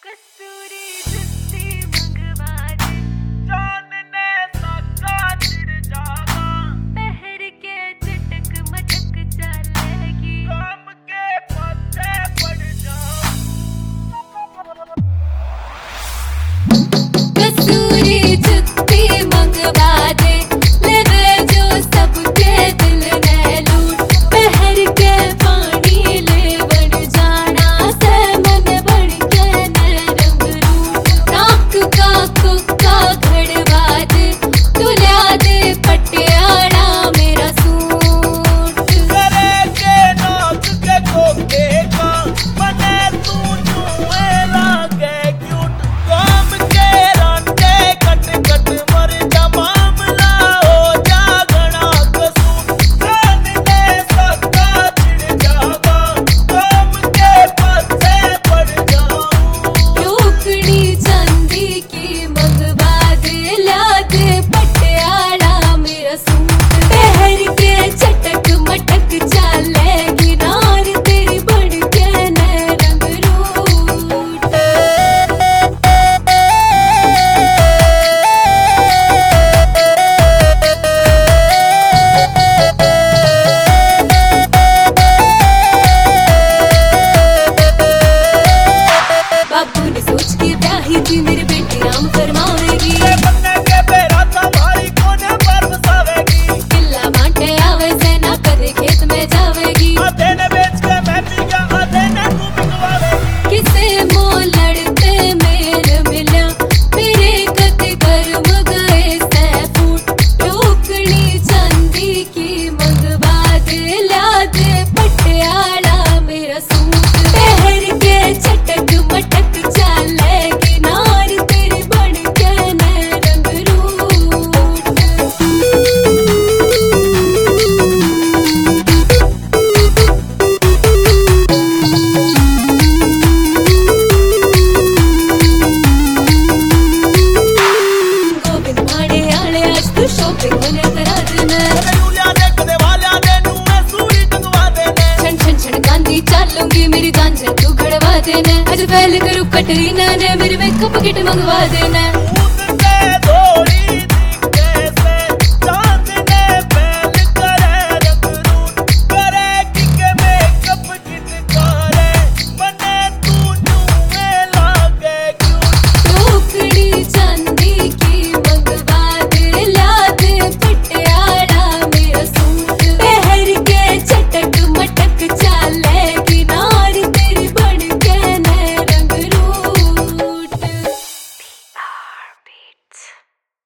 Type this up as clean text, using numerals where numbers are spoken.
कसूरी जुत्ती मंगवा दे, जान ने साका चिढ़ जावा, पहर के चटक मटक चलेगी, काम के पत्ते पड़ जाओ। कसूरी जुत्ती मंगवा दे, ले जो सबके दिल ने लूट, पहर के पानी ले बन जाना से मन बढ़ के नरम रूट, नाक का कुक्का घड़वा दे, तुला दे पटियाला मेरा सूट, करे के नाक के कोके का बने तू जुए लागे क्यूट, काम के रांटे कट कट मर जा मामला हो जा घना कसूर, जान ने सका चिढ़ जावा, काम के पत्ते पड़ जाऊं। टोकरी चांदी की मंगवा दे, ला दे पटियाला मेरा सूट, पहर के चटक मटक चलेगी, नार तेरी बढ़ के नरम रूट। बाबू ने सोच के ब्याही थी, मेरी बेटी नाम फरमावेगी, ये बनने के बेरा तुम्हारी कोने पर बसावेगी, किला बांटे आवे से ना कदे खेत में जावेगी, आधे ने बेच के मैं पी गया, आधे ने तू बिकवावेगी। किसे मोह लड़ते मेल मिला, मेरे कद गर्म गए से फूट, टोकरी चांदी की मंगवा दे, ला दे पटियाला मेरा सूट, पहर के चटक मटक चलेगी, नार तेरी बढ़ के नरम रूट। गोविंद भाड़े आले आज तू शॉपिंग होने करा देना, यूलिया ने कदे वालिया ने नू मैं सूरी टंगवा देने, छन छन छन गांधी चालूंगी, मेरी जान से तू घड़वा देना, आज पहले करूँ कटरीना ने मेरी मेकअप किट मंगवा देना।